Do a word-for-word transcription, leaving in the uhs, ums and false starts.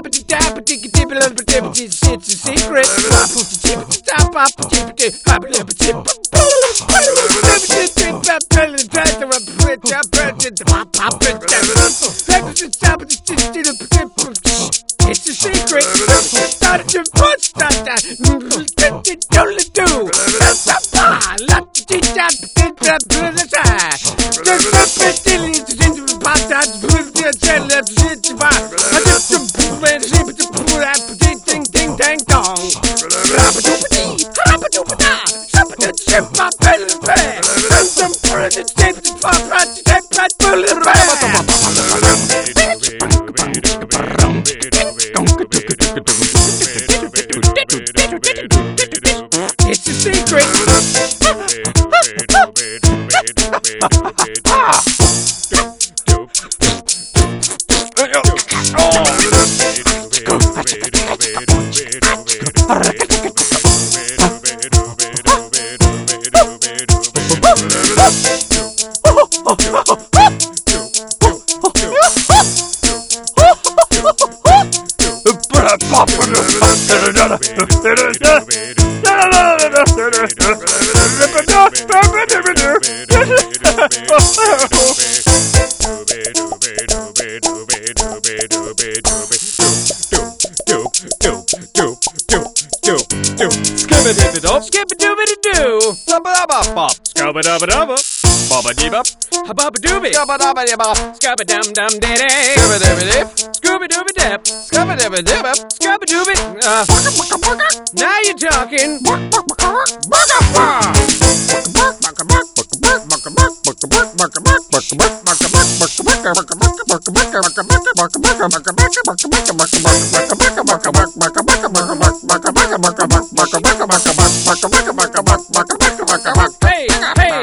It's a secret. It's a secret. Started to push that. It's a secret. Skip-a-dip-a-dop, skip-a-dooby-doo, ba-ba-da-ba-bop, scubba-dubba-dubba, bobba-dee-bop, ha-bubba-dooby, scubba-dubba-dee-bop, scubba-dum-dum-dee-dee, scubba-dibba-dip, scooby-dooby-dip, scubba-dibba-dibba, scubba-dooby, uh, now you're talking, hey, hey.